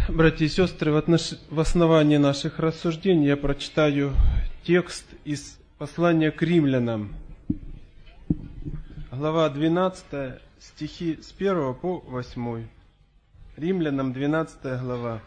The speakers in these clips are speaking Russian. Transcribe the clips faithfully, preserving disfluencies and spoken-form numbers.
Братья и сестры, в, отнош... в основании наших рассуждений я прочитаю текст из послания к римлянам. Глава двенадцатая, стихи с первого по восьмой. Римлянам двенадцатая глава.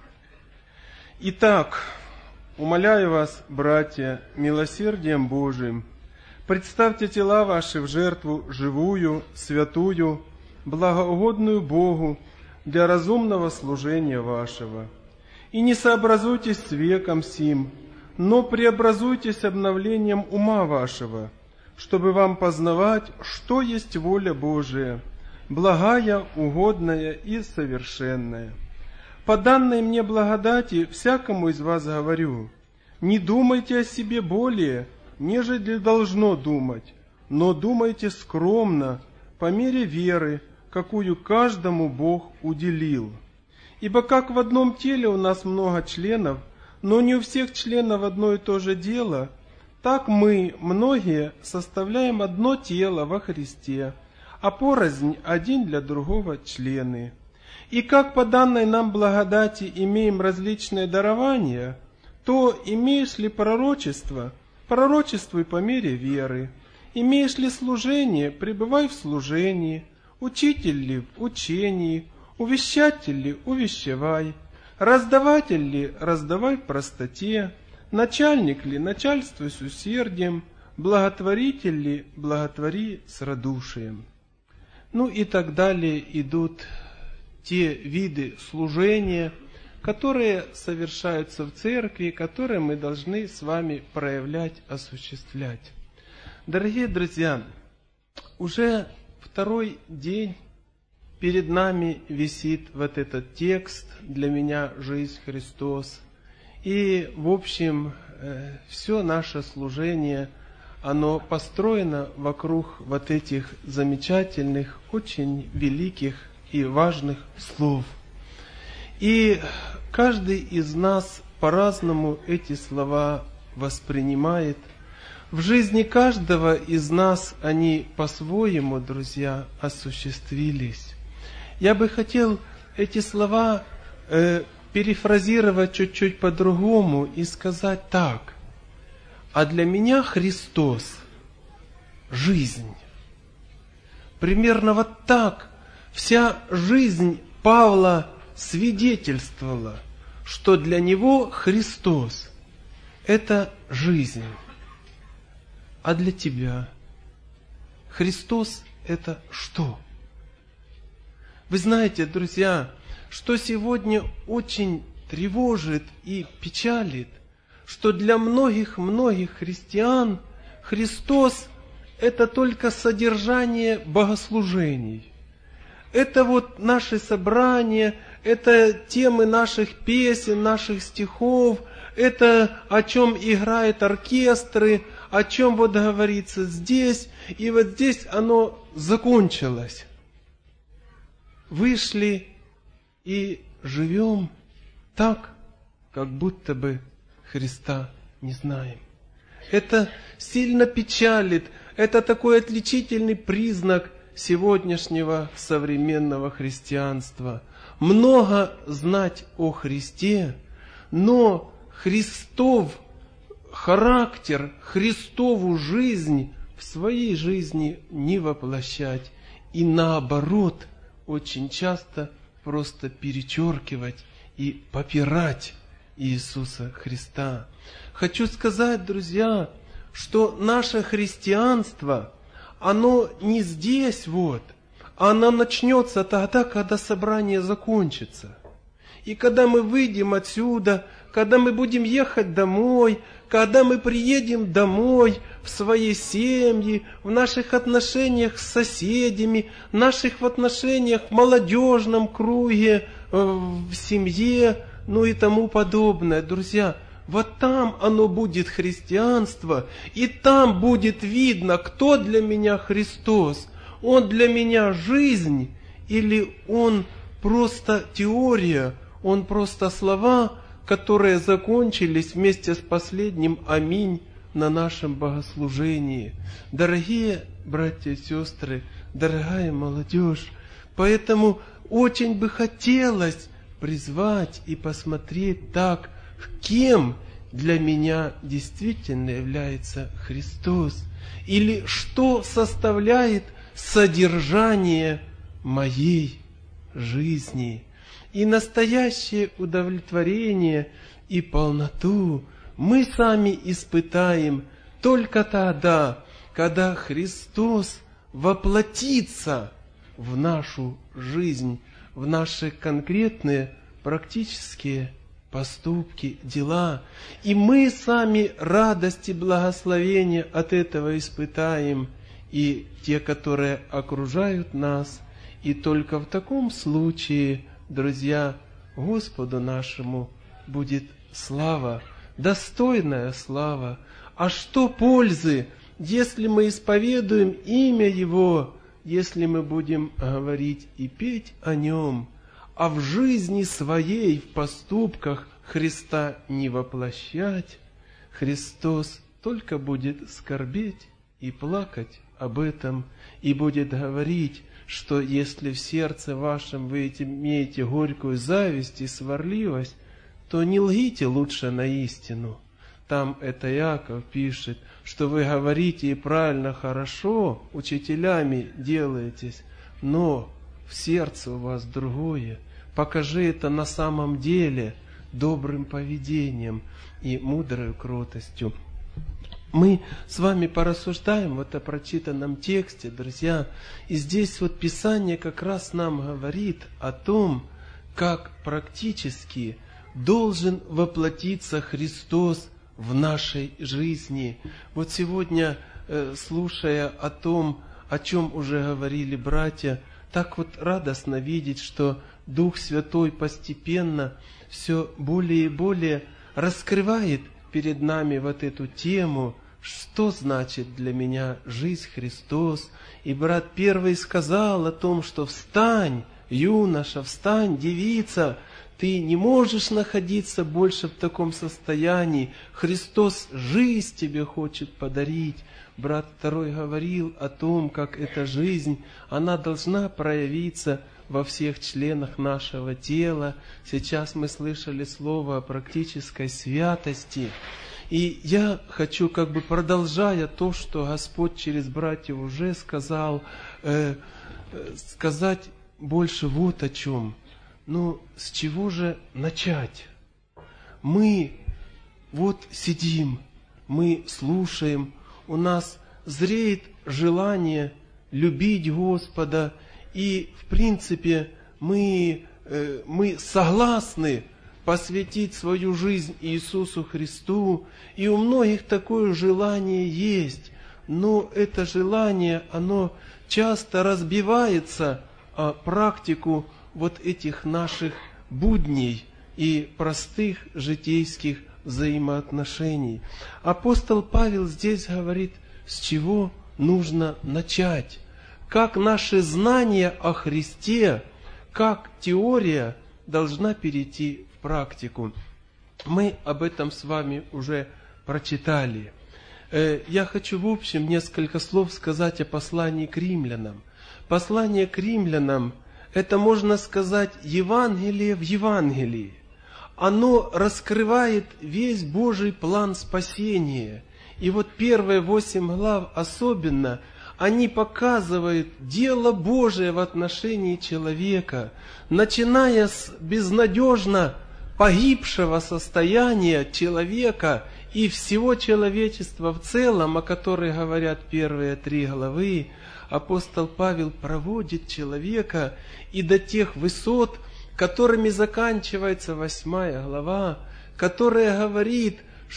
«Итак, умоляю вас, братья, милосердием Божиим, представьте тела ваши в жертву живую, святую, благоугодную Богу, для разумного служения вашего. И не сообразуйтесь с веком сим, но преобразуйтесь обновлением ума вашего, чтобы вам познавать, что есть воля Божия, благая, угодная и совершенная. По данной мне благодати всякому из вас говорю, не думайте о себе более, нежели должно думать, но думайте скромно, по мере веры, какую каждому Бог уделил. Ибо как в одном теле у нас много членов, но не у всех членов одно и то же дело, так мы, многие, составляем одно тело во Христе, а порознь один для другого члены. И как по данной нам благодати имеем различные дарования, то имеешь ли пророчество, пророчествуй по мере веры. Имеешь ли служение, пребывай в служении. Учитель ли в учении, увещатель ли увещевай, раздаватель ли раздавай в простоте, начальник ли начальствуй с усердием, благотворитель ли благотвори с радушием». Ну и так далее идут те виды служения, которые совершаются в церкви, которые мы должны с вами проявлять, осуществлять. Дорогие друзья, уже второй день перед нами висит вот этот текст «Для меня жизнь Христос». И, в общем, все наше служение, оно построено вокруг вот этих замечательных, очень великих и важных слов. И каждый из нас по-разному эти слова воспринимает. В жизни каждого из нас они по-своему, друзья, осуществились. Я бы хотел эти слова э, перефразировать чуть-чуть по-другому и сказать так. А для меня Христос – жизнь. Примерно вот так вся жизнь Павла свидетельствовала, что для него Христос – это жизнь. А для тебя Христос – это что? Вы знаете, друзья, что сегодня очень тревожит и печалит, что для многих-многих христиан Христос – это только содержание богослужений. Это вот наши собрания, это темы наших песен, наших стихов, это о чем играют оркестры, о чем вот говорится здесь, и вот здесь оно закончилось. Вышли и живем так, как будто бы Христа не знаем. Это сильно печалит, это такой отличительный признак сегодняшнего современного христианства. Много знать о Христе, но Христов характер, Христову жизнь в своей жизни не воплощать. И наоборот, очень часто просто перечеркивать и попирать Иисуса Христа. Хочу сказать, друзья, что наше христианство, оно не здесь вот, оно начнется тогда, когда собрание закончится. И когда мы выйдем отсюда, когда мы будем ехать домой, когда мы приедем домой, в свои семьи, в наших отношениях с соседями, в наших отношениях в молодежном круге, в семье, ну и тому подобное. Друзья, вот там оно будет христианство, и там будет видно, кто для меня Христос. Он для меня жизнь, или он просто теория, он просто слова, которые закончились вместе с последним «Аминь» на нашем богослужении. Дорогие братья и сестры, дорогая молодежь, поэтому очень бы хотелось призвать и посмотреть так, кем для меня действительно является Христос, или что составляет содержание моей жизни. И настоящее удовлетворение и полноту мы сами испытаем только тогда, когда Христос воплотится в нашу жизнь, в наши конкретные практические поступки, дела. И мы сами радость и благословение от этого испытаем, и те, которые окружают нас. И только в таком случае, друзья, Господу нашему будет слава, достойная слава. А что пользы, если мы исповедуем имя Его, если мы будем говорить и петь о Нем, а в жизни своей, в поступках Христа не воплощать? Христос только будет скорбеть и плакать об этом, и будет говорить, что если в сердце вашем вы имеете горькую зависть и сварливость, то не лгите лучше на истину. Там это Иаков пишет, что вы говорите и правильно, хорошо, учителями делаетесь, но в сердце у вас другое. Покажи это на самом деле добрым поведением и мудрой кротостью. Мы с вами порассуждаем вот о прочитанном тексте, друзья, и здесь вот Писание как раз нам говорит о том, как практически должен воплотиться Христос в нашей жизни. Вот сегодня, слушая о том, о чем уже говорили братья, так вот радостно видеть, что Дух Святой постепенно все более и более раскрывает перед нами вот эту тему, что значит для меня жизнь Христос. И брат первый сказал о том, что встань, юноша, встань, девица, ты не можешь находиться больше в таком состоянии. Христос жизнь тебе хочет подарить. Брат второй говорил о том, как эта жизнь, она должна проявиться во всех членах нашего тела. Сейчас мы слышали слово о практической святости. И я хочу, как бы продолжая то, что Господь через братьев уже сказал, э, э, сказать больше вот о чем. Ну, с чего же начать? Мы вот сидим, мы слушаем, у нас зреет желание любить Господа, и, в принципе, мы, э, мы согласны посвятить свою жизнь Иисусу Христу, и у многих такое желание есть, но это желание, оно часто разбивается о практику вот этих наших будней и простых житейских взаимоотношений. Апостол Павел здесь говорит, с чего нужно начать, как наши знания о Христе, как теория должна перейти в практику. Мы об этом с вами уже прочитали. Я хочу в общем несколько слов сказать о послании к римлянам. Послание к римлянам – это, можно сказать, Евангелие в Евангелии. Оно раскрывает весь Божий план спасения. И вот первые восемь глав особенно, они показывают дело Божие в отношении человека, начиная с безнадежно погибшего состояния человека и всего человечества в целом, о которых говорят первые три главы. Апостол Павел проводит человека и до тех высот, которыми заканчивается восьмая глава, которая говорит,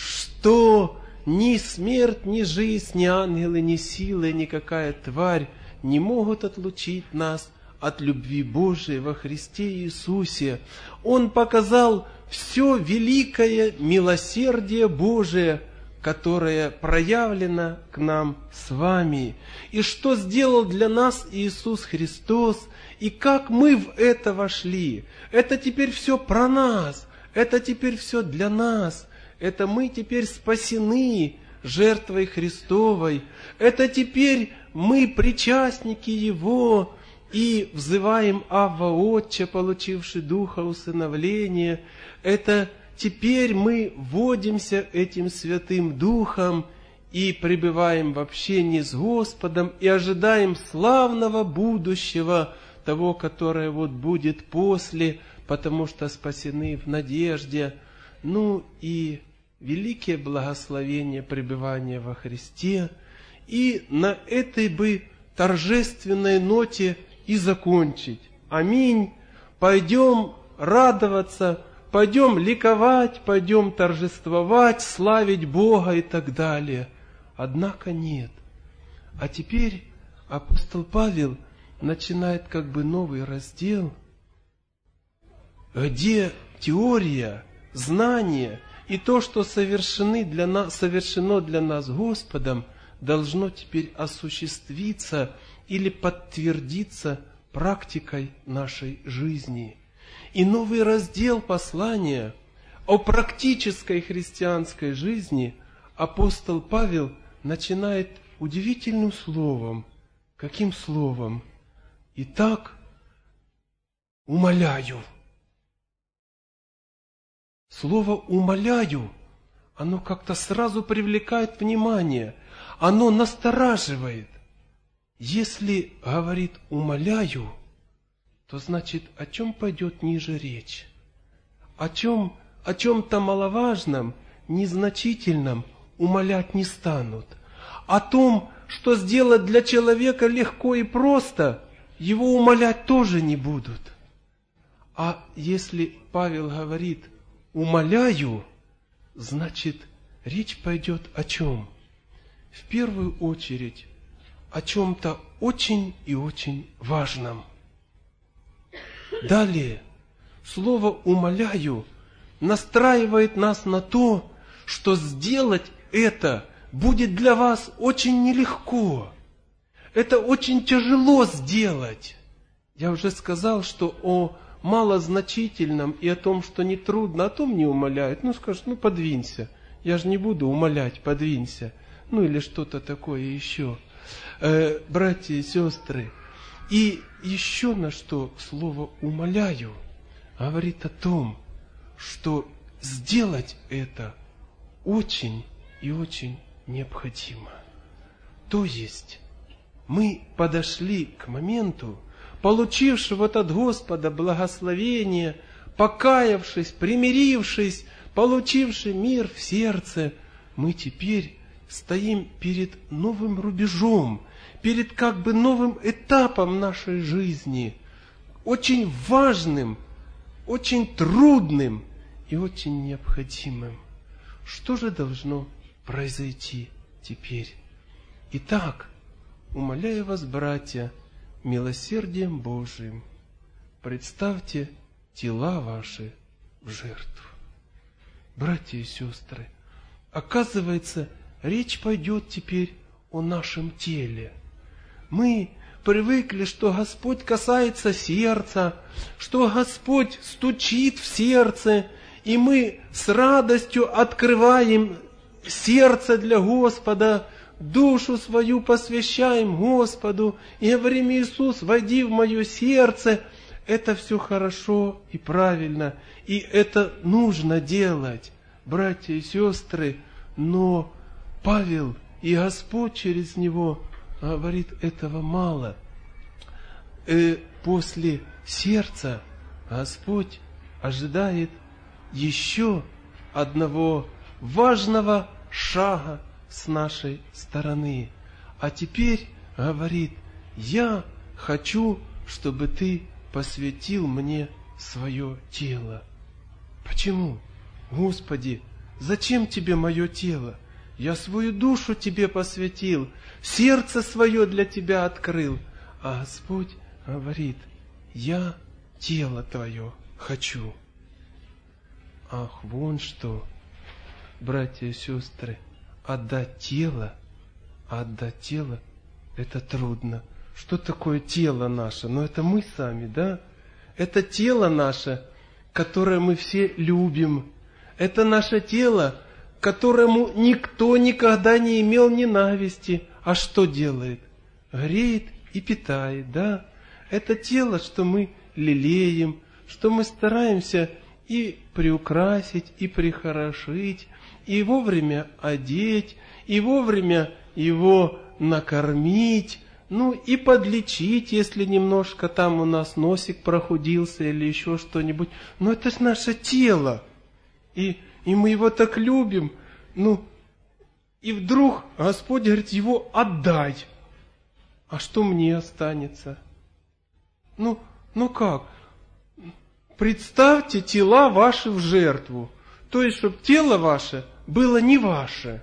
что ни смерть, ни жизнь, ни ангелы, ни силы, никакая тварь не могут отлучить нас от любви Божией во Христе Иисусе. Он показал все великое милосердие Божие, которое проявлено к нам с вами. И что сделал для нас Иисус Христос, и как мы в это вошли. Это теперь все про нас, это теперь все для нас. Это мы теперь спасены жертвой Христовой. Это теперь мы причастники Его. и взываем Авва Отче, получивший Духа усыновления. Это теперь мы вводимся этим Святым Духом и пребываем в общении с Господом и ожидаем славного будущего, того, которое вот будет после, потому что спасены в надежде. Ну и великие благословения пребывания во Христе. И на этой бы торжественной ноте и закончить. Аминь. Пойдем радоваться, пойдем ликовать, пойдем торжествовать, славить Бога и так далее. Однако нет. А теперь апостол Павел начинает как бы новый раздел, где теория, знание и то, что совершены для нас, совершено для нас Господом, должно теперь осуществиться или подтвердиться практикой нашей жизни. И новый раздел послания о практической христианской жизни апостол Павел начинает удивительным словом. Каким словом? Итак, умоляю. Слово «умоляю», оно как-то сразу привлекает внимание, оно настораживает. Если говорит «умоляю», то значит, о чем пойдет ниже речь? О чем, о чем-то маловажном, незначительном умолять не станут. О том, что сделать для человека легко и просто, его умолять тоже не будут. А если Павел говорит «умоляю», значит, речь пойдет о чем? В первую очередь, о чем-то очень и очень важном. Далее, слово «умоляю» настраивает нас на то, что сделать это будет для вас очень нелегко. Это очень тяжело сделать. Я уже сказал, что о малозначительном и о том, что не трудно, о том не умоляют. Ну, скажешь, ну, подвинься. Я же не буду умолять, подвинься. Ну, или что-то такое еще. Э, братья и сестры, и еще на что слово «умоляю» говорит о том, что сделать это очень и очень необходимо. То есть, мы подошли к моменту, получившего от Господа благословение, покаявшись, примирившись, получивший мир в сердце, мы теперь стоим перед новым рубежом, перед как бы новым этапом нашей жизни, очень важным, очень трудным и очень необходимым. Что же должно произойти теперь? Итак, умоляю вас, братья, милосердием Божиим, представьте тела ваши в жертву. Братья и сестры, оказывается, речь пойдет теперь о нашем теле. Мы привыкли, что Господь касается сердца, что Господь стучит в сердце, и мы с радостью открываем сердце для Господа, душу свою посвящаем Господу и говорим: Иисус, войди в мое сердце. Это все хорошо и правильно, и это нужно делать, братья и сестры, но Павел и Господь через него говорит, этого мало. И после сердца Господь ожидает еще одного важного шага с нашей стороны. А теперь говорит: я хочу, чтобы ты посвятил мне свое тело. Почему? Господи, зачем тебе мое тело? Я свою душу тебе посвятил, сердце свое для тебя открыл. А Господь говорит: я тело твое хочу. Ах, вон что, братья и сестры, отдать тело, отдать тело, это трудно. Что такое тело наше? Ну, это мы сами, да? Это тело наше, которое мы все любим. Это наше тело, которому никто никогда не имел ненависти. А что делает? Греет и питает, да? Это тело, что мы лелеем, что мы стараемся и приукрасить, и прихорошить, и вовремя одеть, и вовремя его накормить, ну и подлечить, если немножко там у нас носик прохудился или еще что-нибудь. Но это же наше тело, и, и мы его так любим, ну, и вдруг Господь говорит, его отдай. А что мне останется? Ну, ну как? Представьте тела ваши в жертву. То есть, чтобы тело ваше было не ваше.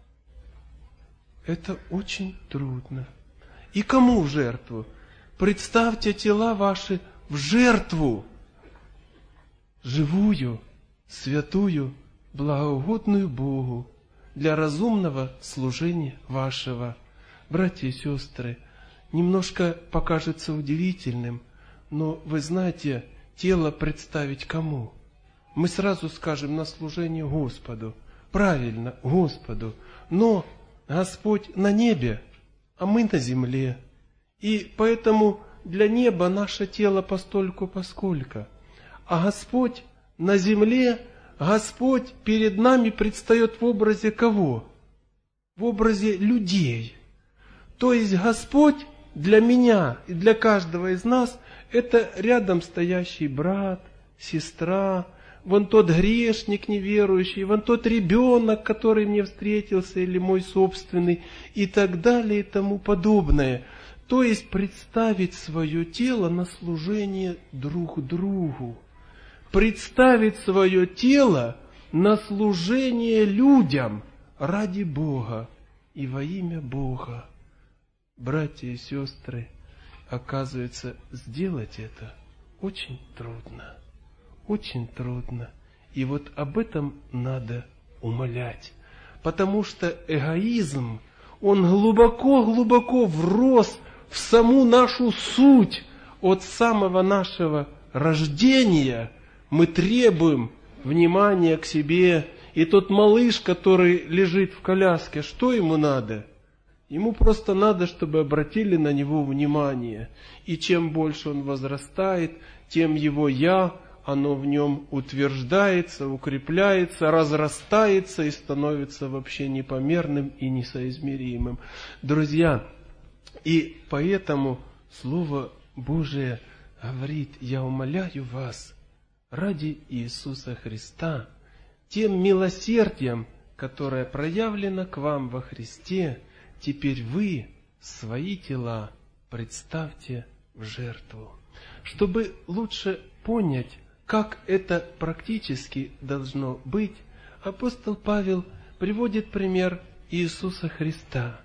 Это очень трудно. И кому в жертву? Представьте тела ваши в жертву. Живую, святую, благоугодную Богу, для разумного служения вашего. Братья и сестры, немножко покажется удивительным, но вы знаете, тело представить кому? Мы сразу скажем на служение Господу. Правильно, Господу. Но Господь на небе, а мы на земле. И поэтому для неба наше тело постольку поскольку. А Господь на земле, Господь перед нами предстает в образе кого? В образе людей. То есть Господь для меня и для каждого из нас это рядом стоящий брат, сестра, вон тот грешник неверующий, вон тот ребенок, который мне встретился, или мой собственный, и так далее, и тому подобное. То есть представить свое тело на служение друг другу. Представить свое тело на служение людям ради Бога и во имя Бога. Братья и сестры, оказывается, сделать это очень трудно. Очень трудно. И вот об этом надо умолять. Потому что эгоизм, он глубоко-глубоко врос в саму нашу суть. От самого нашего рождения мы требуем внимания к себе. И тот малыш, который лежит в коляске, что ему надо? Ему просто надо, чтобы обратили на него внимание. И чем больше он возрастает, тем его «я», оно в нем утверждается, укрепляется, разрастается и становится вообще непомерным и несоизмеримым. Друзья, и поэтому Слово Божие говорит: «Я умоляю вас ради Иисуса Христа, тем милосердием, которое проявлено к вам во Христе, теперь вы свои тела представьте в жертву». Чтобы лучше понять, как это практически должно быть, апостол Павел приводит пример Иисуса Христа.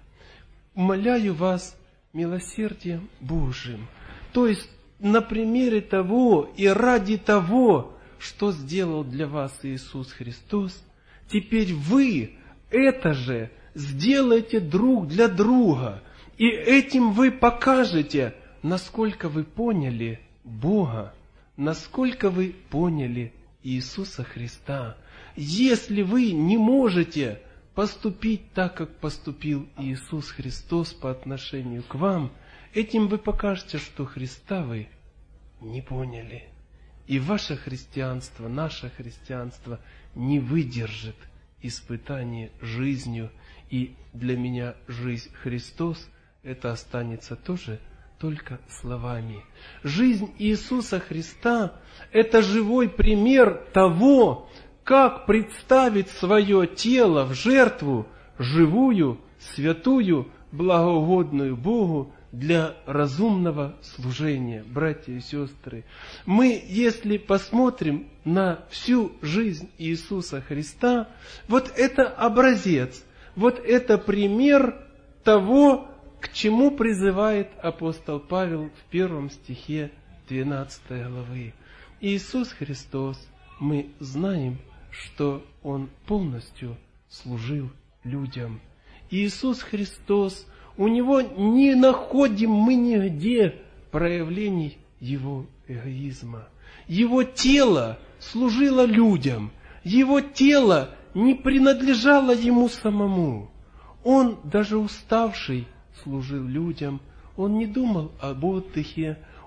«Умоляю вас милосердием Божиим». То есть на примере того и ради того, что сделал для вас Иисус Христос, теперь вы это же сделайте друг для друга. И этим вы покажете, насколько вы поняли Бога, насколько вы поняли Иисуса Христа. Если вы не можете поступить так, как поступил Иисус Христос по отношению к вам, этим вы покажете, что Христа вы не поняли. И ваше христианство, наше христианство не выдержит испытание жизнью. И для меня жизнь Христос, это останется тоже только словами. Жизнь Иисуса Христа – это живой пример того, как представить свое тело в жертву, живую, святую, благоугодную Богу для разумного служения. Братья и сестры, мы, если посмотрим на всю жизнь Иисуса Христа, вот это образец, вот это пример того, к чему призывает апостол Павел в первом стихе двенадцатой главы. Иисус Христос, мы знаем, что Он полностью служил людям. Иисус Христос, у Него не находим мы нигде проявлений Его эгоизма. Его тело служило людям. Его тело не принадлежало Ему самому. Он, даже уставший, служил людям. Он не думал об отдыхе.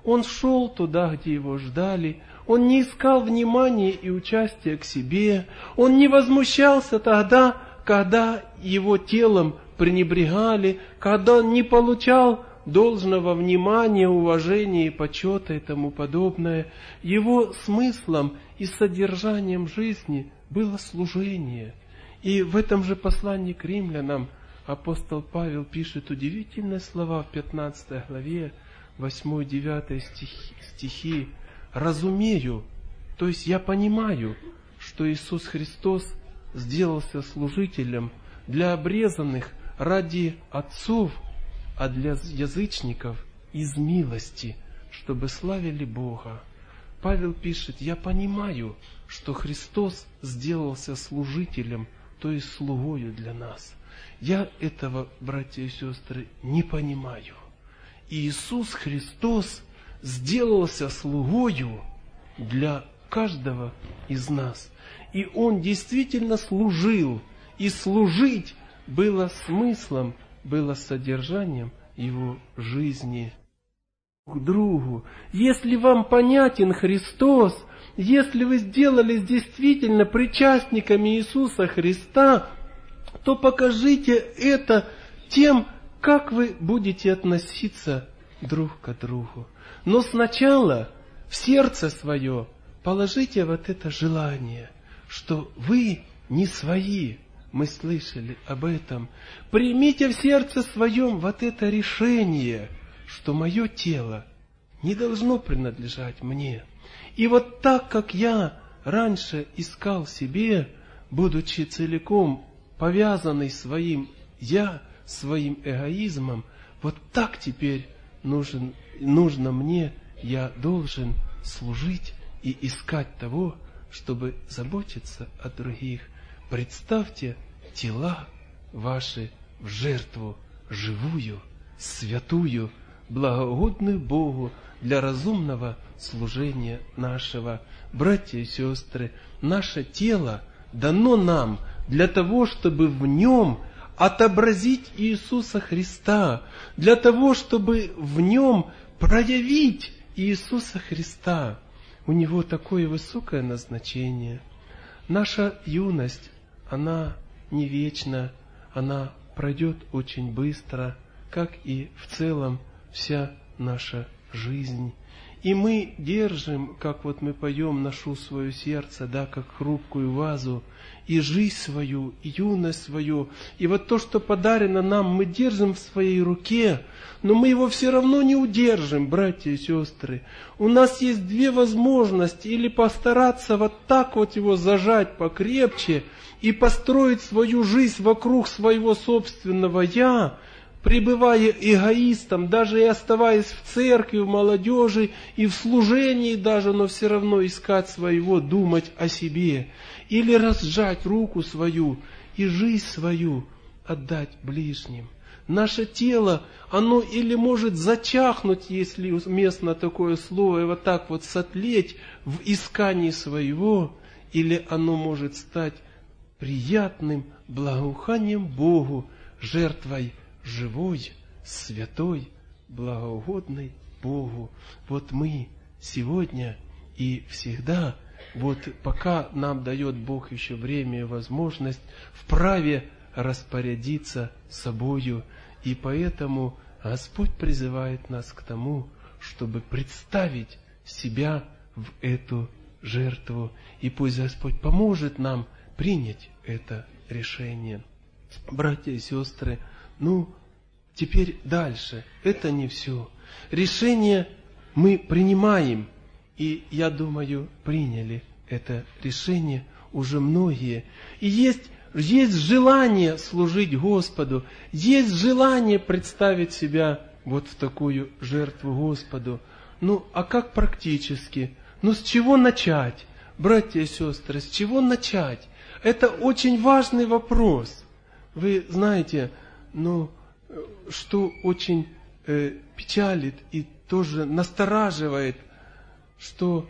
Он шел туда, где его ждали. Он не искал внимания и участия к себе. Он не возмущался тогда, когда его телом пренебрегали, когда он не получал должного внимания, уважения и почета и тому подобное. Его смыслом и содержанием жизни было служение. И в этом же послании к римлянам апостол Павел пишет удивительные слова в пятнадцатой главе, восьмой-девятый стихи, стихи. «Разумею», то есть я понимаю, что Иисус Христос сделался служителем для обрезанных ради отцов, а для язычников из милости, чтобы славили Бога. Павел пишет: я понимаю, что Христос сделался служителем, то есть слугою для нас. Я этого, братья и сестры, не понимаю. Иисус Христос сделался слугою для каждого из нас. И Он действительно служил, и служить было смыслом, было содержанием Его жизни. К другу, если вам понятен Христос, если вы сделались действительно причастниками Иисуса Христа, то покажите это тем, как вы будете относиться друг к другу. Но сначала в сердце свое положите вот это желание, что вы не свои. Мы слышали об этом. Примите в сердце своем вот это решение, что мое тело не должно принадлежать мне. И вот так, как я раньше искал себе, будучи целиком повязанный своим «я», своим эгоизмом, вот так теперь нужен, нужно мне, я должен служить и искать того, чтобы заботиться о других. Представьте тела ваши в жертву живую, святую, благоугодную Богу для разумного служения нашего. Братья и сестры, наше тело дано нам для того, чтобы в нем отобразить Иисуса Христа, для того, чтобы в нем проявить Иисуса Христа. У Него такое высокое назначение. Наша юность, она не вечна, она пройдет очень быстро, как и в целом вся наша жизнь. И мы держим, как вот мы поем, ношу свое сердце, да, как хрупкую вазу, и жизнь свою, и юность свою, и вот то, что подарено нам, мы держим в своей руке, но мы его все равно не удержим, братья и сестры. У нас есть две возможности: или постараться вот так вот его зажать покрепче и построить свою жизнь вокруг своего собственного «я», пребывая эгоистом, даже и оставаясь в церкви, в молодежи и в служении даже, но все равно искать своего, думать о себе. Или разжать руку свою и жизнь свою отдать ближним. Наше тело, оно или может зачахнуть, если уместно такое слово, и вот так вот сотлеть в искании своего, или оно может стать приятным благоуханием Богу, жертвой живой, святой, благоугодной Богу. Вот мы сегодня и всегда, вот пока нам дает Бог еще время и возможность, вправе распорядиться собою. И поэтому Господь призывает нас к тому, чтобы представить себя в эту жертву. И пусть Господь поможет нам принять это решение. Братья и сестры, ну, теперь дальше. Это не все. Решение мы принимаем. И, я думаю, приняли это решение уже многие. И есть, есть желание служить Господу. Есть желание представить себя вот в такую жертву Господу. Ну, а как практически? Ну, с чего начать? Братья и сестры, с чего начать? Это очень важный вопрос. Вы знаете, ну, что очень э, печалит и тоже настораживает, что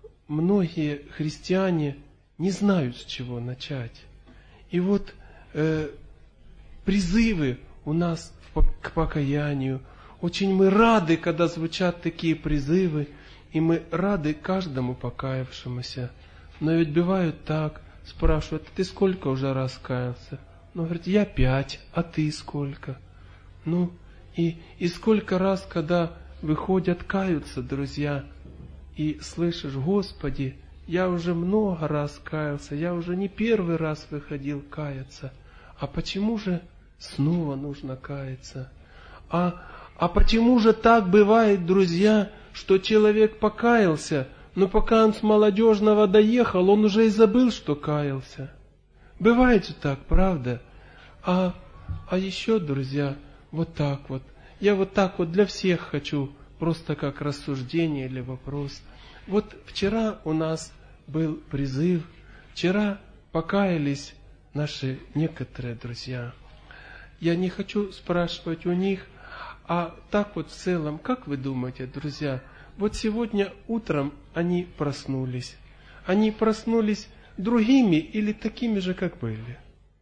многие христиане не знают, с чего начать. И вот э, призывы у нас к покаянию, очень мы рады, когда звучат такие призывы, и мы рады каждому покаявшемуся. Но ведь бывает так, спрашивают: ты сколько уже раз каялся? Ну, говорит, я пять, а ты сколько? Ну, и, и сколько раз, когда выходят, каются, друзья, и слышишь: Господи, я уже много раз каялся, я уже не первый раз выходил каяться. А почему же снова нужно каяться? А, а почему же так бывает, друзья, что человек покаялся, но пока он с молодежного доехал, он уже и забыл, что каялся? Бывает же так, правда? А, а еще, друзья, вот так вот. Я вот так вот для всех хочу, просто как рассуждение или вопрос. Вот вчера у нас был призыв, вчера покаялись наши некоторые друзья. Я не хочу спрашивать у них, а так вот в целом, как вы думаете, друзья, вот сегодня утром они проснулись. Они проснулись другими или такими же, как были?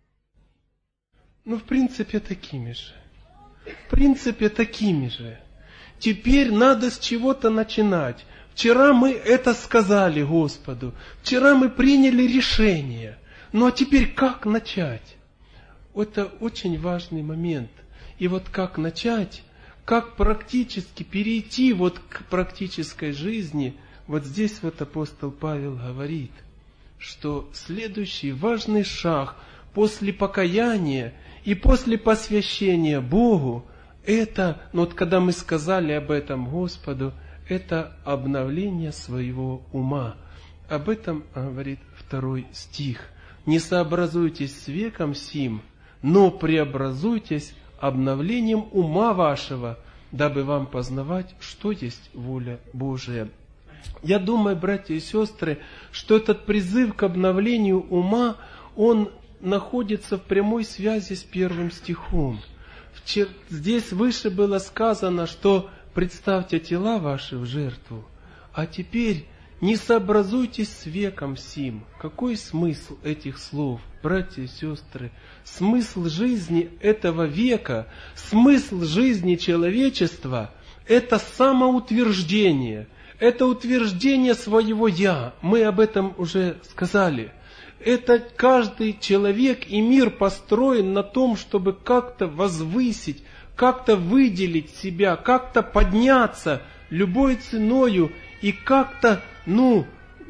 Ну, в принципе, такими же. В принципе, такими же. Теперь надо с чего-то начинать. Вчера мы это сказали Господу. Вчера мы приняли решение. Ну, а теперь как начать? Это очень важный момент. И вот как начать, как практически перейти вот к практической жизни, вот здесь вот апостол Павел говорит, что следующий важный шаг после покаяния и после посвящения Богу, это, ну вот когда мы сказали об этом Господу, это обновление своего ума. Об этом говорит второй стих. «Не сообразуйтесь с веком сим, но преобразуйтесь обновлением ума вашего, дабы вам познавать, что есть воля Божия». Я думаю, братья и сестры, что этот призыв к обновлению ума, он находится в прямой связи с первым стихом. Здесь выше было сказано, что представьте тела ваши в жертву, а теперь не сообразуйтесь с веком сим. Какой смысл этих слов, братья и сестры? Смысл жизни этого века, смысл жизни человечества – это самоутверждение, это утверждение своего «я». Мы об этом уже сказали. Это каждый человек и мир построен на том, чтобы как-то возвысить, как-то выделить себя, как-то подняться любой ценою и как-то, ну,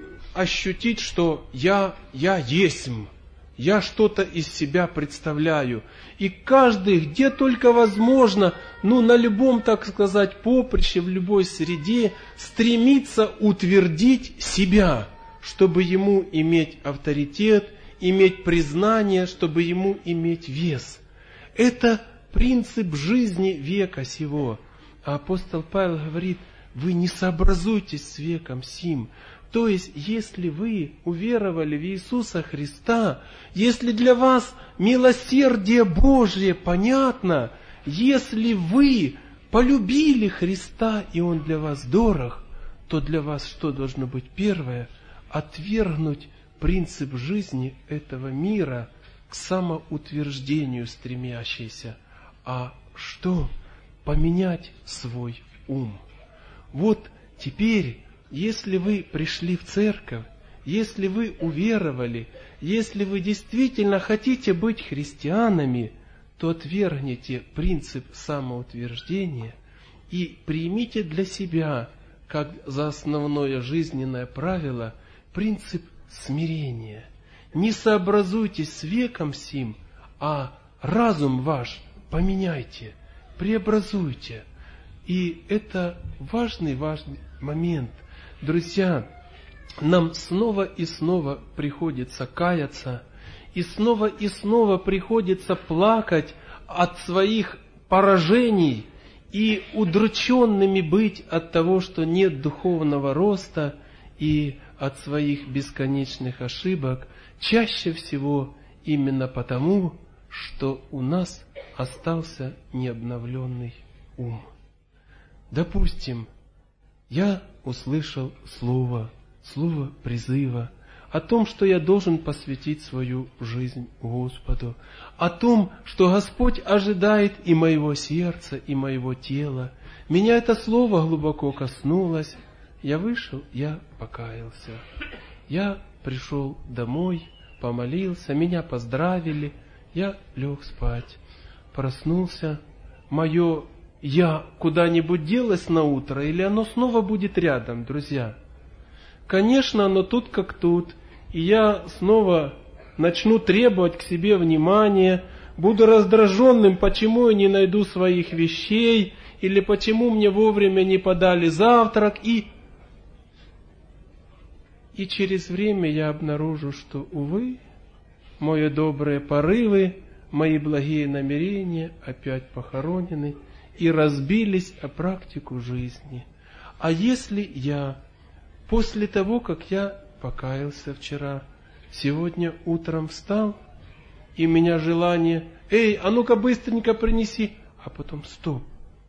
ощутить, что я, я есмь, я что-то из себя представляю. И каждый, где только возможно, ну, на любом, так сказать, поприще, в любой среде, стремится утвердить себя, чтобы ему иметь авторитет, иметь признание, чтобы ему иметь вес. Это принцип жизни века сего. А апостол Павел говорит: вы не сообразуйтесь с веком сим. То есть, если вы уверовали в Иисуса Христа, если для вас милосердие Божие понятно, если вы полюбили Христа, и Он для вас дорог, то для вас что должно быть первое? Отвергнуть принцип жизни этого мира, к самоутверждению стремящийся. А что? Поменять свой ум. Вот теперь, если вы пришли в церковь, если вы уверовали, если вы действительно хотите быть христианами, то отвергните принцип самоутверждения и примите для себя, как за основное жизненное правило, принцип смирения. Не сообразуйтесь с веком сим, а разум ваш поменяйте, преобразуйте. И это важный, важный момент. Друзья, нам снова и снова приходится каяться, и снова и снова приходится плакать от своих поражений и удрученными быть от того, что нет духовного роста, и от своих бесконечных ошибок, чаще всего именно потому, что у нас остался необновленный ум. Допустим, я услышал слово, слово призыва, о том, что я должен посвятить свою жизнь Господу, о том, что Господь ожидает и моего сердца, и моего тела. Меня это слово глубоко коснулось. Я вышел, я покаялся. Я пришел домой, помолился, меня поздравили, я лег спать. Проснулся, мое «я» куда-нибудь делось на утро, или оно снова будет рядом, друзья? Конечно, оно тут как тут, и я снова начну требовать к себе внимания, буду раздраженным, почему я не найду своих вещей, или почему мне вовремя не подали завтрак, и... И через время я обнаружу, что, увы, мои добрые порывы, мои благие намерения опять похоронены и разбились о практику жизни. А если я... После того, как я покаялся вчера, сегодня утром встал, и у меня желание, эй, а ну-ка быстренько принеси, а потом стоп,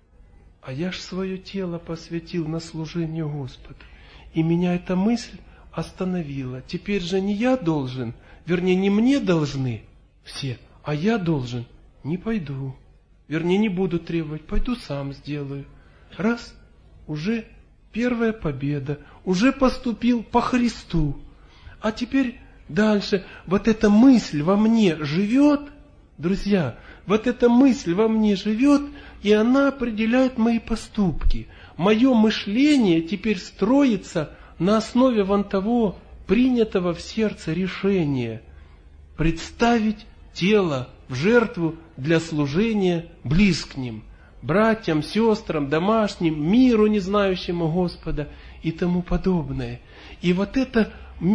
а я ж свое тело посвятил на служение Господу, и меня эта мысль остановила. Теперь же не я должен, вернее, не мне должны все, а я должен, не пойду, вернее, не буду требовать, пойду сам сделаю. Раз, уже первая победа, уже поступил по Христу. А теперь дальше, вот эта мысль во мне живет, друзья, вот эта мысль во мне живет, и она определяет мои поступки. Мое мышление теперь строится на основе вон того принятого в сердце решения представить тело в жертву для служения близким, братьям, сестрам, домашним, миру, не знающему Господа и тому подобное. И вот это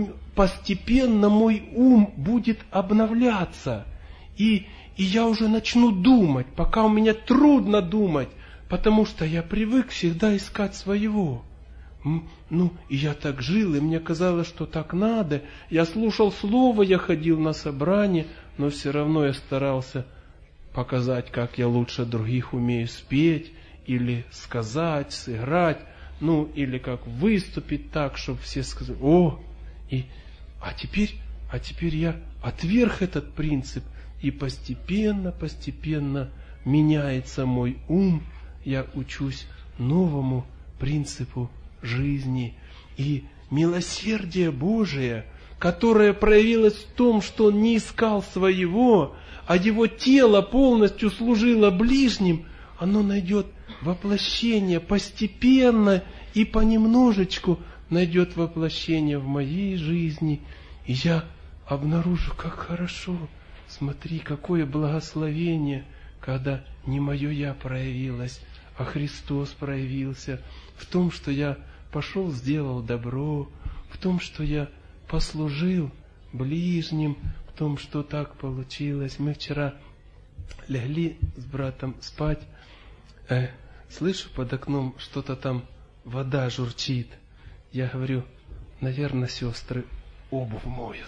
постепенно мой ум будет обновляться. И, и я уже начну думать, пока у меня трудно думать, потому что я привык всегда искать своего. Ну, и я так жил, и мне казалось, что так надо. Я слушал слово, я ходил на собрание, но все равно я старался показать, как я лучше других умею спеть, или сказать, сыграть, ну, или как выступить так, чтобы все сказали, о, и, а теперь, а теперь я отверг этот принцип, и постепенно, постепенно меняется мой ум, я учусь новому принципу жизни. И милосердие Божие, которое проявилось в том, что он не искал своего, а его тело полностью служило ближним, оно найдет воплощение постепенно и понемножечку найдет воплощение в моей жизни. И я обнаружу, как хорошо, смотри, какое благословение, когда не мое я проявилось, а Христос проявился в том, что я пошел, сделал добро, в том, что я послужил ближним, в том, что так получилось. Мы вчера легли с братом спать, э, слышу под окном что-то там, вода журчит. Я говорю, наверное, сестры обувь моют.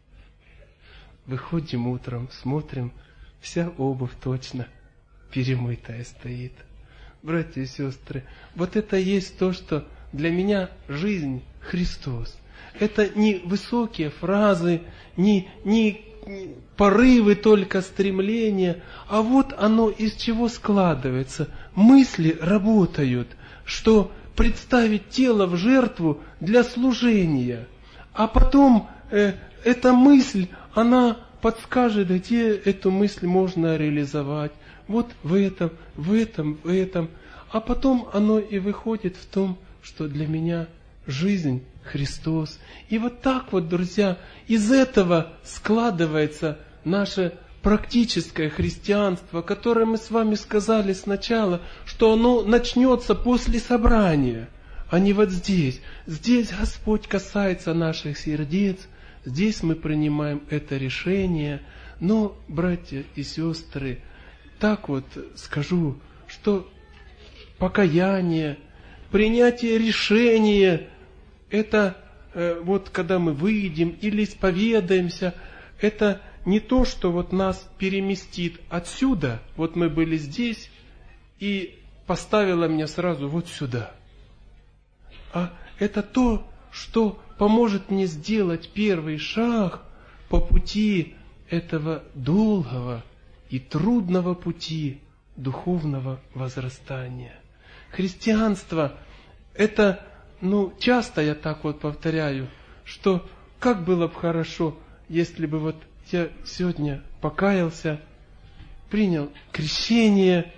Выходим утром, смотрим, вся обувь точно перемытая стоит. Братья и сестры, вот это есть то, что для меня жизнь Христос. Это не высокие фразы, не, не порывы только, стремления, а вот оно из чего складывается. Мысли работают, что представить тело в жертву для служения. А потом э, эта мысль, она подскажет, где эту мысль можно реализовать. Вот в этом, в этом, в этом. А потом оно и выходит в том, что для меня жизнь Христос. И вот так вот, друзья, из этого складывается наше практическое христианство, которое мы с вами сказали сначала, что оно начнется после собрания, а не вот здесь. Здесь Господь касается наших сердец, здесь мы принимаем это решение. Но, братья и сестры, так вот скажу, что покаяние, принятие решения, это э, вот когда мы выйдем или исповедаемся, это не то, что вот нас переместит отсюда, вот мы были здесь, и поставило меня сразу вот сюда. А это то, что поможет мне сделать первый шаг по пути этого долгого и трудного пути духовного возрастания. Христианство – это, ну, часто я так вот повторяю, что как было бы хорошо, если бы вот я сегодня покаялся, принял крещение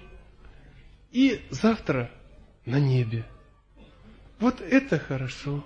и завтра на небе. Вот это хорошо.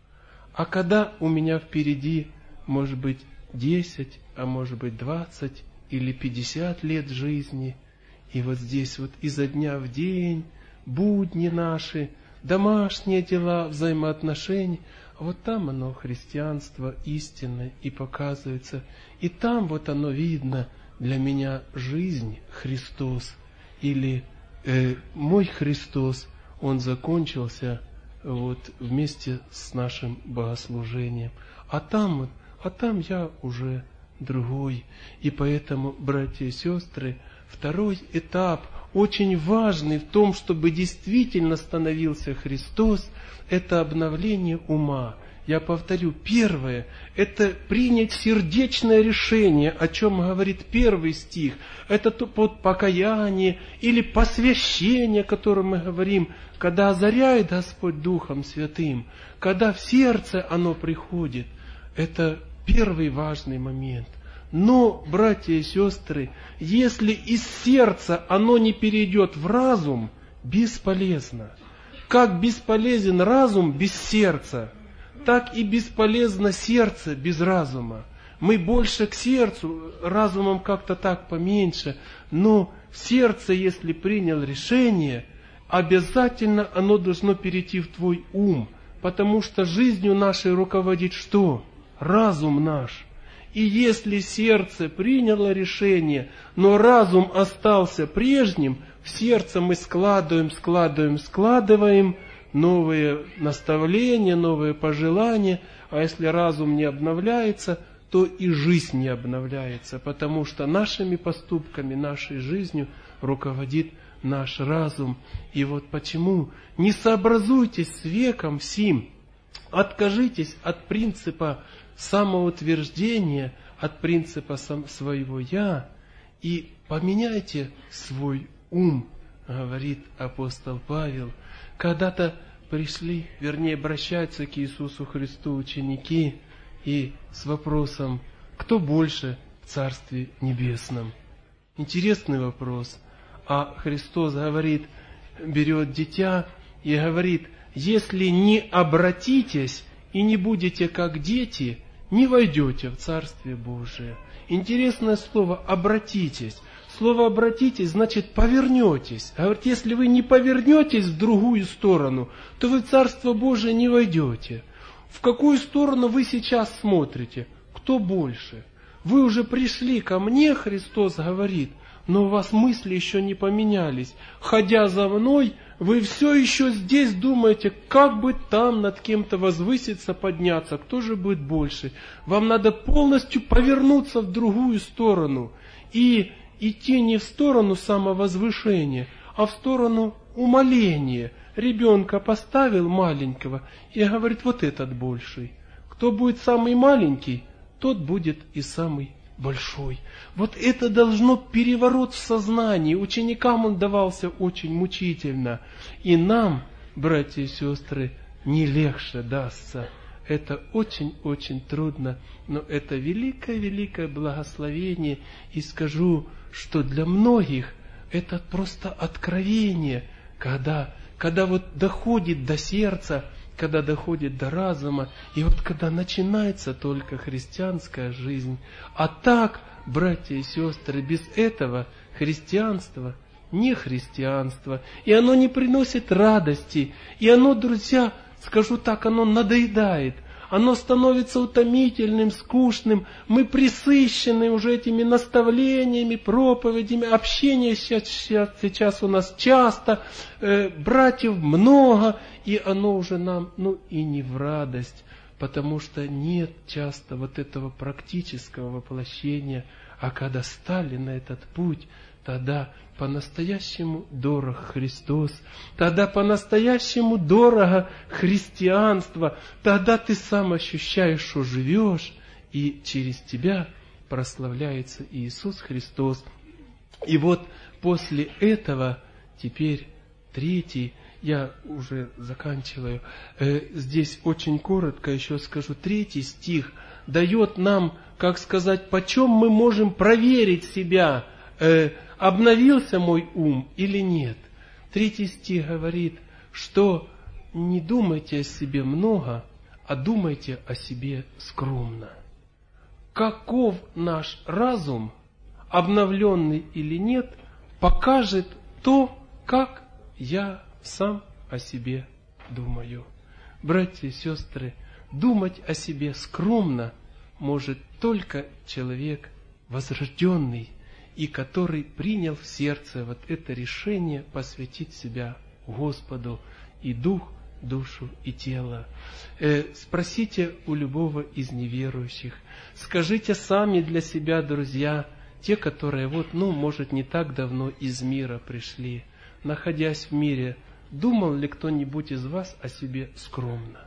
А когда у меня впереди, может быть, десять, а может быть, двадцать или пятьдесят лет жизни, и вот здесь вот изо дня в день будни наши, домашние дела, взаимоотношения, вот там оно, христианство истинное, и показывается. И там вот оно видно, для меня жизнь Христос, или э, мой Христос, Он закончился вот вместе с нашим богослужением. А там, а там я уже другой. И поэтому, братья и сестры, второй этап, очень важный в том, чтобы действительно становился Христос, это обновление ума. Я повторю, первое – это принять сердечное решение, о чем говорит первый стих. Это под покаяние или посвящение, о котором мы говорим, когда озаряет Господь Духом Святым, когда в сердце оно приходит. Это первый важный момент. Но, братья и сестры, если из сердца оно не перейдет в разум, бесполезно. Как бесполезен разум без сердца, так и бесполезно сердце без разума. Мы больше к сердцу, разумом как-то так поменьше, но в сердце, если принял решение, обязательно оно должно перейти в твой ум, потому что жизнью нашей руководит что? Разум наш. И если сердце приняло решение, но разум остался прежним, в сердце мы складываем, складываем, складываем новые наставления, новые пожелания, а если разум не обновляется, то и жизнь не обновляется, потому что нашими поступками, нашей жизнью руководит наш разум. И вот почему не сообразуйтесь с веком сим, откажитесь от принципа самоутверждения, от принципа своего «я» и поменяйте свой ум, говорит апостол Павел. Когда-то пришли, вернее, обращаются к Иисусу Христу ученики и с вопросом, кто больше в Царстве Небесном? Интересный вопрос. А Христос говорит, берет дитя и говорит, если не обратитесь и не будете как дети, не войдете в Царствие Божие. Интересное слово «обратитесь». Слово «обратитесь» значит «повернетесь». Говорит, если вы не повернетесь в другую сторону, то вы в Царство Божие не войдете. В какую сторону вы сейчас смотрите? Кто больше? Вы уже пришли ко мне, Христос говорит, но у вас мысли еще не поменялись. Ходя за мной, вы все еще здесь думаете, как бы там над кем-то возвыситься, подняться, кто же будет больше. Вам надо полностью повернуться в другую сторону и идти не в сторону самовозвышения, а в сторону умоления. Ребенка поставил маленького и говорит, вот этот больший. Кто будет самый маленький, тот будет и самый большой. Вот это должно переворот в сознании. Ученикам он давался очень мучительно. И нам, братья и сестры, не легче дастся. Это очень-очень трудно, но это великое-великое благословение. И скажу, что для многих это просто откровение, когда, когда вот доходит до сердца, когда доходит до разума, и вот когда начинается только христианская жизнь. А так, братья и сестры, без этого христианство не христианство, и оно не приносит радости, и оно, друзья, скажу так, оно надоедает, оно становится утомительным, скучным, мы пресыщены уже этими наставлениями, проповедями, общение сейчас, сейчас, сейчас у нас часто, э, братьев много, и оно уже нам, ну и не в радость, потому что нет часто вот этого практического воплощения, а когда стали на этот путь, тогда по-настоящему дорог Христос, тогда по-настоящему дорого христианство, тогда ты сам ощущаешь, что живешь, и через тебя прославляется Иисус Христос. И вот после этого теперь третий, я уже заканчиваю, э, здесь очень коротко еще скажу, третий стих дает нам, как сказать, почем мы можем проверить себя, э, обновился мой ум или нет. Третий стих говорит, что не думайте о себе много, а думайте о себе скромно. Каков наш разум, обновленный или нет, покажет то, как я сам о себе думаю. Братья и сестры, думать о себе скромно может только человек возрожденный, и который принял в сердце вот это решение посвятить себя Господу и дух, душу и тело. Э, спросите у любого из неверующих, скажите сами для себя, друзья, те, которые вот, ну, может, не так давно из мира пришли, находясь в мире, думал ли кто-нибудь из вас о себе скромно?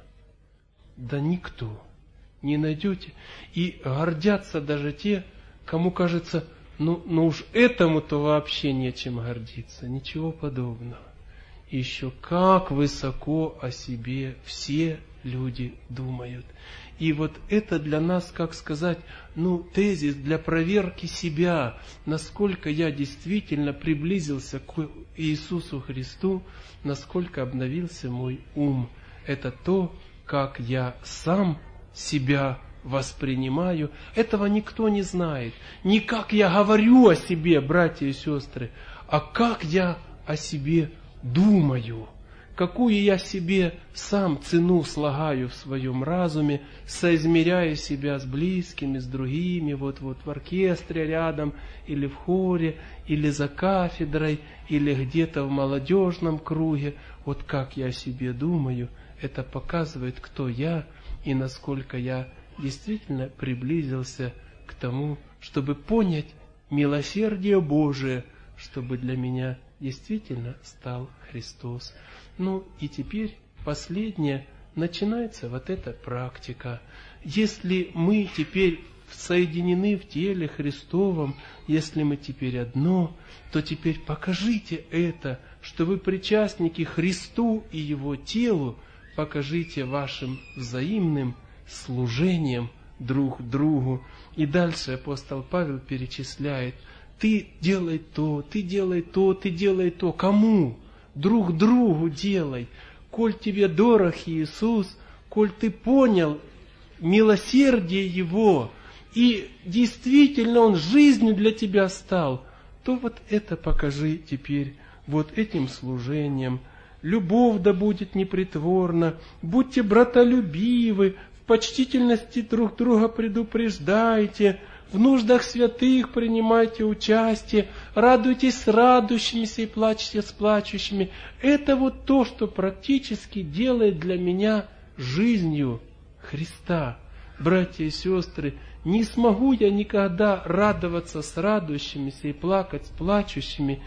Да никто. Не найдете. И гордятся даже те, кому кажется, ну, ну уж этому-то вообще нечем гордиться. Ничего подобного. И еще как высоко о себе все люди думают. И вот это для нас, как сказать, ну, тезис для проверки себя, насколько я действительно приблизился к Иисусу Христу, насколько обновился мой ум. Это то, как я сам себя воспринимаю. Этого никто не знает. Не как я говорю о себе, братья и сестры, а как я о себе думаю. Какую я себе сам цену слагаю в своем разуме, соизмеряя себя с близкими, с другими, вот-вот в оркестре рядом, или в хоре, или за кафедрой, или где-то в молодежном круге. Вот как я о себе думаю, это показывает, кто я и насколько я действительно приблизился к тому, чтобы понять милосердие Божие, чтобы для меня действительно стал Христос. Ну и теперь последнее, начинается вот эта практика. Если мы теперь соединены в теле Христовом, если мы теперь одно, то теперь покажите это, что вы причастники Христу и Его телу, покажите вашим взаимным служением друг другу. И дальше апостол Павел перечисляет: ты делай то, ты делай то, ты делай то. Кому? Друг другу делай. Коль тебе дорог Иисус, коль ты понял милосердие Его, и действительно Он жизнью для тебя стал, то вот это покажи теперь вот этим служением. Любовь да будет непритворна, будьте братолюбивы, в почтительности друг друга предупреждайте, в нуждах святых принимайте участие, радуйтесь с радующимися и плачьте с плачущими. Это вот то, что практически делает для меня жизнью Христа. Братья и сестры, не смогу я никогда радоваться с радующимися и плакать с плачущими,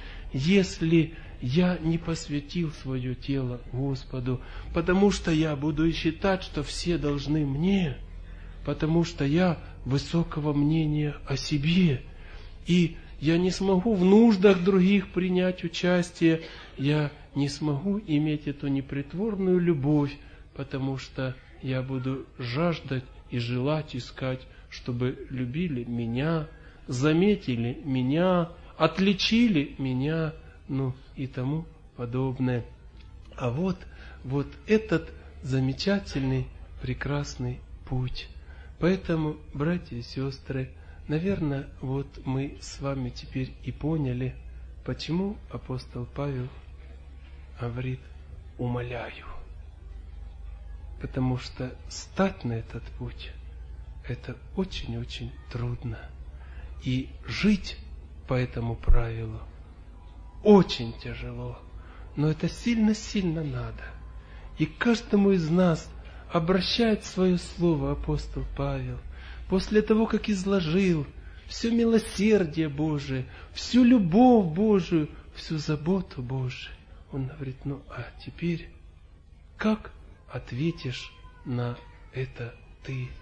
если я не посвятил свое тело Господу, потому что я буду считать, что все должны мне, потому что я высокого мнения о себе, и я не смогу в нуждах других принять участие, я не смогу иметь эту непритворную любовь, потому что я буду жаждать и желать искать, чтобы любили меня, заметили меня, отличили меня, ну и тому подобное. А вот, вот этот замечательный, прекрасный путь. Поэтому, братья и сестры, наверное, вот мы с вами теперь и поняли, почему апостол Павел говорит «умоляю». Потому что стать на этот путь – это очень-очень трудно. И жить по этому правилу очень тяжело, но это сильно-сильно надо. И каждому из нас обращает свое слово апостол Павел. После того, как изложил все милосердие Божие, всю любовь Божию, всю заботу Божию. Он говорит, ну а теперь как ответишь на это ты?